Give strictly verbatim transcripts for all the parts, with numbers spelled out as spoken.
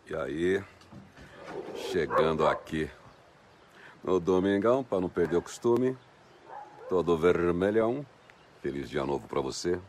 E aí, chegando aqui no domingão, para não perder o costume, todo vermelhão. Feliz dia novo para você.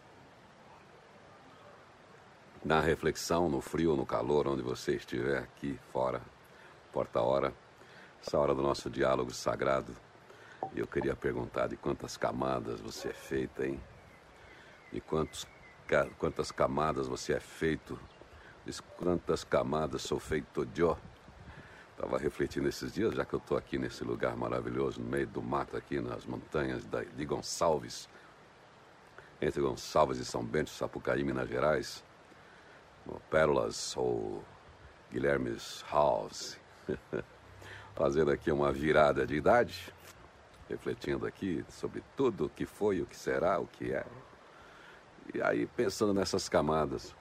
Na reflexão, no frio, no calor, onde você estiver, aqui fora, porta-hora, essa hora do nosso diálogo sagrado. E eu queria perguntar de quantas camadas você é feita, hein? De quantos, quantas camadas você é feito? De quantas camadas sou feito eu? Estava refletindo esses dias, já que eu estou aqui nesse lugar maravilhoso, no meio do mato, aqui nas montanhas de Gonçalves, entre Gonçalves e São Bento, Sapucaí, Minas Gerais, no Pérolas ou Guilherme's House, fazendo aqui uma virada de idade, refletindo aqui sobre tudo o que foi, o que será, o que é. E aí pensando nessas camadas,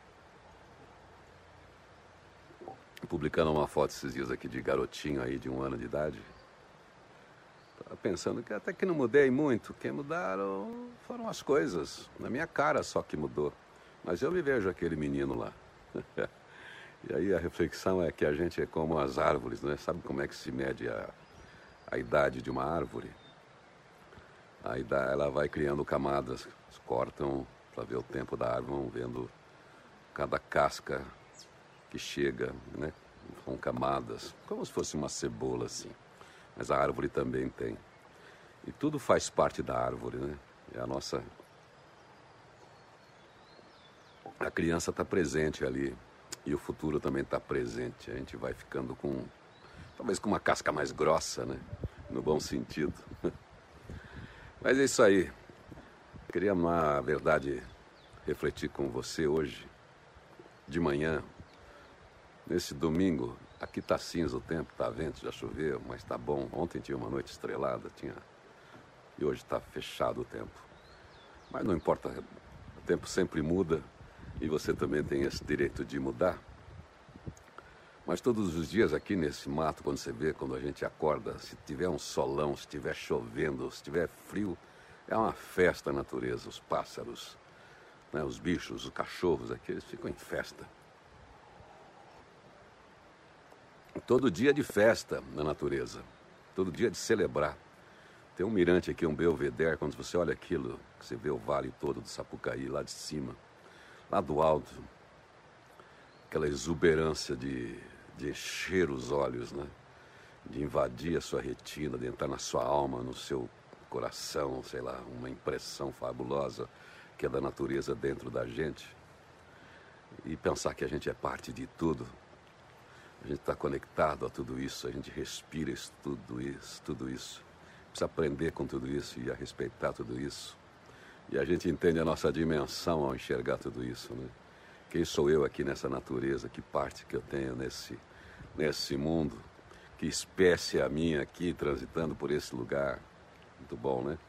publicando uma foto esses dias aqui de garotinho aí de um ano de idade, tava pensando que até que não mudei muito, quem mudaram foram as coisas, na minha cara só que mudou, mas eu me vejo aquele menino lá. E aí a reflexão é que a gente é como as árvores, né? Sabe como é que se mede a, a idade de uma árvore? A idade, ela vai criando camadas, cortam para ver o tempo da árvore, vão vendo cada casca que chega, né? Com camadas, como se fosse uma cebola assim. Mas a árvore também tem. E tudo faz parte da árvore, né? É a nossa... A criança está presente ali. E o futuro também está presente. A gente vai ficando com... Talvez com uma casca mais grossa, né? No bom sentido. Mas é isso aí. Queria, na verdade, refletir com você hoje, de manhã, nesse domingo. Aqui tá cinza o tempo, tá vento, já choveu, mas tá bom. Ontem tinha uma noite estrelada, tinha... E hoje tá fechado o tempo. Mas não importa, o tempo sempre muda e você também tem esse direito de mudar. Mas todos os dias aqui nesse mato, quando você vê, quando a gente acorda, se tiver um solão, se tiver chovendo, se tiver frio, é uma festa a natureza, os pássaros, né, os bichos, os cachorros aqui, eles ficam em festa. Todo dia de festa na natureza, todo dia de celebrar. Tem um mirante aqui, um belvedere, quando você olha aquilo, você vê o vale todo do Sapucaí, lá de cima, lá do alto, aquela exuberância de, de encher os olhos, né? De invadir a sua retina, de entrar na sua alma, no seu coração, sei lá, uma impressão fabulosa que é da natureza dentro da gente. E pensar que a gente é parte de tudo. A gente está conectado a tudo isso, a gente respira isso, tudo isso, tudo isso. Precisa aprender com tudo isso e a respeitar tudo isso. E a gente entende a nossa dimensão ao enxergar tudo isso, né? Quem sou eu aqui nessa natureza? Que parte que eu tenho nesse, nesse mundo? Que espécie é a minha aqui, transitando por esse lugar? Muito bom, né?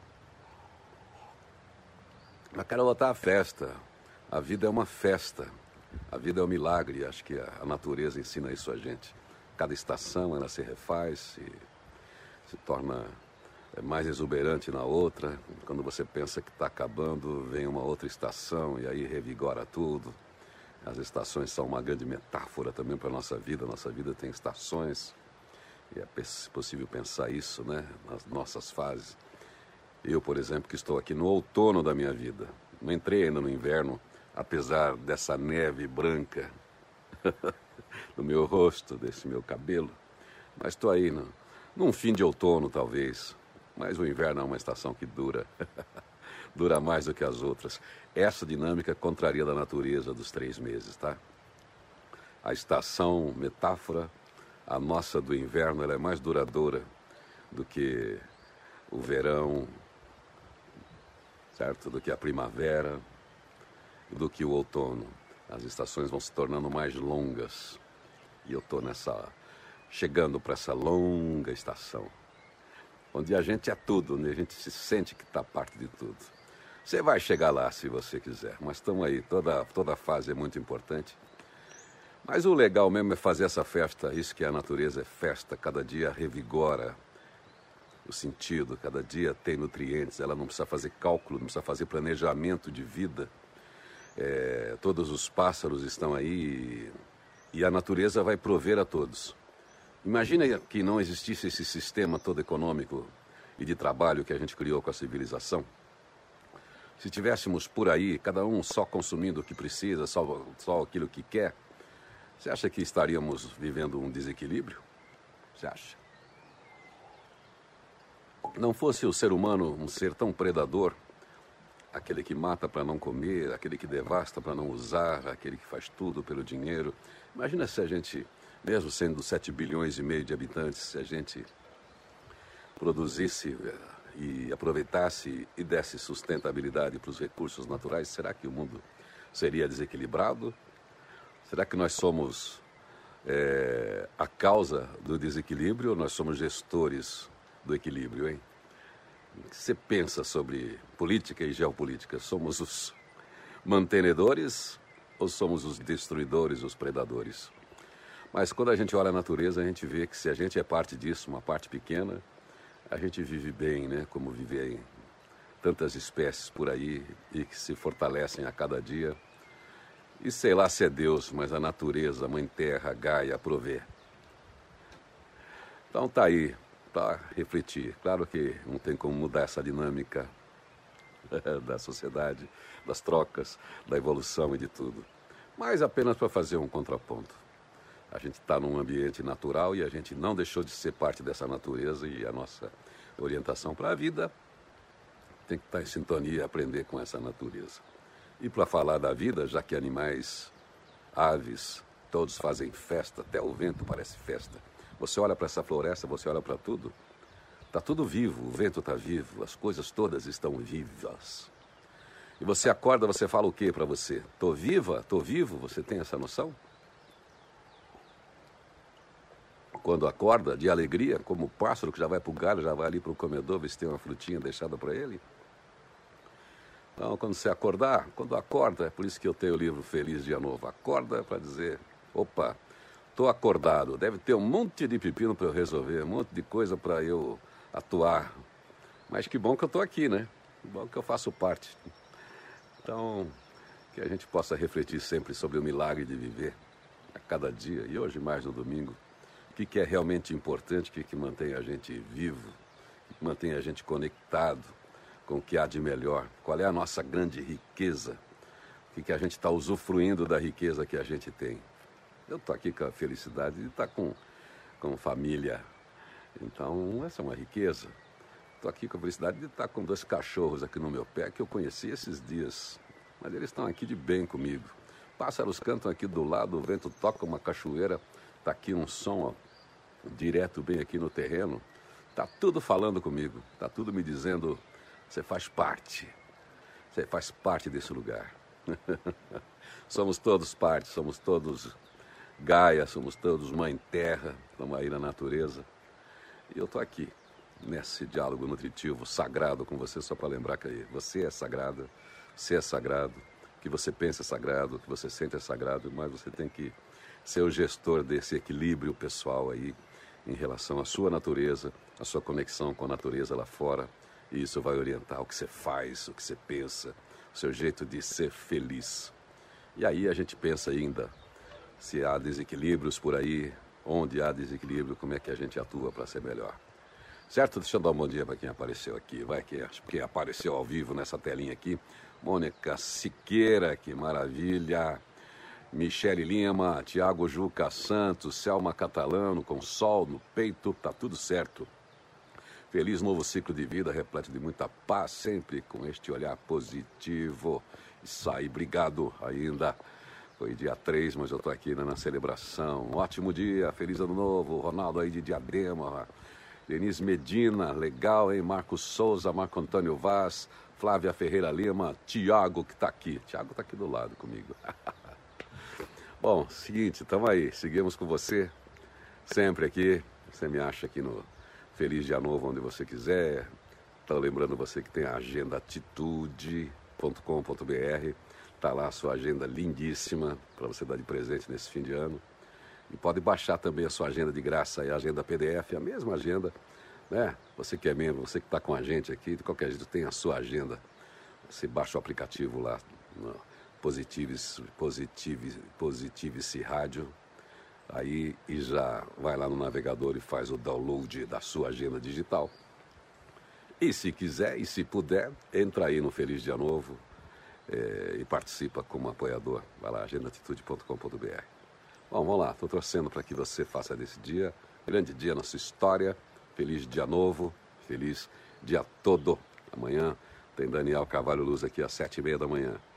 Mas quero voltar à festa. A vida é uma festa. A vida é um milagre, acho que a natureza ensina isso a gente. Cada estação ela se refaz, se, se torna mais exuberante na outra. Quando você pensa que está acabando, vem uma outra estação e aí revigora tudo. As estações são uma grande metáfora também para a nossa vida. A nossa vida tem estações e é possível pensar isso, né? Nas nossas fases. Eu, por exemplo, que estou aqui no outono da minha vida. Não entrei ainda no inverno, apesar dessa neve branca no meu rosto, desse meu cabelo. Mas estou aí, no, num fim de outono, talvez. Mas o inverno é uma estação que dura. Dura mais do que as outras. Essa dinâmica contraria da natureza dos três meses, tá? A estação, metáfora, a nossa do inverno, ela é mais duradoura do que o verão, certo? Do que a primavera, do que o outono. As estações vão se tornando mais longas. E eu estou nessa, chegando para essa longa estação, onde a gente é tudo, onde a gente se sente que está parte de tudo. Você vai chegar lá se você quiser, mas estamos aí, toda, toda fase é muito importante. Mas o legal mesmo é fazer essa festa, isso que a natureza é festa, cada dia revigora o sentido, cada dia tem nutrientes, ela não precisa fazer cálculo, não precisa fazer planejamento de vida. É, todos os pássaros estão aí e a natureza vai prover a todos. Imagina que não existisse esse sistema todo econômico e de trabalho que a gente criou com a civilização. Se tivéssemos por aí, cada um só consumindo o que precisa, só, só aquilo que quer, você acha que estaríamos vivendo um desequilíbrio? Você acha? Não fosse o ser humano um ser tão predador, aquele que mata para não comer, aquele que devasta para não usar, aquele que faz tudo pelo dinheiro. Imagina se a gente, mesmo sendo sete bilhões e meio de habitantes, se a gente produzisse e aproveitasse e desse sustentabilidade para os recursos naturais, será que o mundo seria desequilibrado? Será que nós somos é, a causa do desequilíbrio ou nós somos gestores do equilíbrio, hein? O que você pensa sobre política e geopolítica? Somos os mantenedores ou somos os destruidores, os predadores? Mas quando a gente olha a natureza, a gente vê que se a gente é parte disso, uma parte pequena, a gente vive bem, né? Como vivem tantas espécies por aí e que se fortalecem a cada dia. E sei lá se é Deus, mas a natureza, a Mãe Terra, a Gaia, provê. Então tá aí, para refletir. Claro que não tem como mudar essa dinâmica da sociedade, das trocas, da evolução e de tudo. Mas apenas para fazer um contraponto. A gente está num ambiente natural e a gente não deixou de ser parte dessa natureza e a nossa orientação para a vida tem que estar em sintonia e aprender com essa natureza. E para falar da vida, já que animais, aves, todos fazem festa, até o vento parece festa. Você olha para essa floresta, você olha para tudo, está tudo vivo, o vento está vivo, as coisas todas estão vivas. E você acorda, você fala o que para você? Estou viva? Estou vivo? Você tem essa noção? Quando acorda, de alegria, como o pássaro que já vai para o galho, já vai ali para o comedor, ver se tem uma frutinha deixada para ele. Então, quando você acordar, quando acorda, é por isso que eu tenho o livro Feliz Dia Novo. Acorda para dizer, opa, estou acordado, deve ter um monte de pepino para eu resolver, um monte de coisa para eu atuar. Mas que bom que eu estou aqui, né? Que bom que eu faço parte. Então, que a gente possa refletir sempre sobre o milagre de viver a cada dia, e hoje mais no domingo. O que, que é realmente importante, o que, que mantém a gente vivo, o que mantém a gente conectado com o que há de melhor, qual é a nossa grande riqueza, o que, que a gente está usufruindo da riqueza que a gente tem. Eu estou aqui com a felicidade de estar com, com família, então essa é uma riqueza. Estou aqui com a felicidade de estar com dois cachorros aqui no meu pé, que eu conheci esses dias, mas eles estão aqui de bem comigo. Pássaros cantam aqui do lado, o vento toca uma cachoeira, está aqui um som, ó, direto bem aqui no terreno, está tudo falando comigo, está tudo me dizendo, você faz parte, você faz parte desse lugar. Somos todos parte, somos todos Gaia, somos todos Mãe Terra, estamos aí na natureza. E eu estou aqui, nesse diálogo nutritivo, sagrado com você, só para lembrar que você é sagrada, você é sagrado, o que você pensa é sagrado, o que você sente é sagrado, mas você tem que ser o gestor desse equilíbrio pessoal aí, em relação à sua natureza, à sua conexão com a natureza lá fora. E isso vai orientar o que você faz, o que você pensa, o seu jeito de ser feliz. E aí a gente pensa ainda se há desequilíbrios por aí, onde há desequilíbrio, como é que a gente atua para ser melhor. Certo? Deixa eu dar um bom dia para quem apareceu aqui. Vai, quem, quem apareceu ao vivo nessa telinha aqui. Mônica Siqueira, que maravilha. Michele Lima, Tiago Juca Santos, Selma Catalano, com sol no peito, tá tudo certo. Feliz novo ciclo de vida, repleto de muita paz, sempre com este olhar positivo. Isso aí, obrigado ainda. Foi dia três, mas eu tô aqui ainda na celebração. Ótimo dia, feliz ano novo. Ronaldo aí de Diadema. Denise Medina, legal, hein? Marcos Souza, Marco Antônio Vaz, Flávia Ferreira Lima, Tiago que tá aqui. Tiago tá aqui do lado comigo. Bom, seguinte, estamos aí, seguimos com você, sempre aqui, você me acha aqui no Feliz Dia Novo, onde você quiser. Estou lembrando você que tem a agenda atitude ponto com ponto br, está lá a sua agenda lindíssima, para você dar de presente nesse fim de ano. E pode baixar também a sua agenda de graça, a agenda P D F, a mesma agenda, né? Você que é membro, você que está com a gente aqui, de qualquer jeito tem a sua agenda. Você baixa o aplicativo lá, no Positives, Positives, Positives Rádio, aí e já vai lá no navegador e faz o download da sua agenda digital. E se quiser e se puder, entra aí no Feliz Dia Novo é, e participa como apoiador. Vai lá, agenda atitude ponto com ponto b r. Bom, vamos lá, estou torcendo para que você faça desse dia grande dia na sua história. Feliz Dia Novo, feliz dia todo. Amanhã tem Daniel Carvalho Luz aqui às sete e meia da manhã.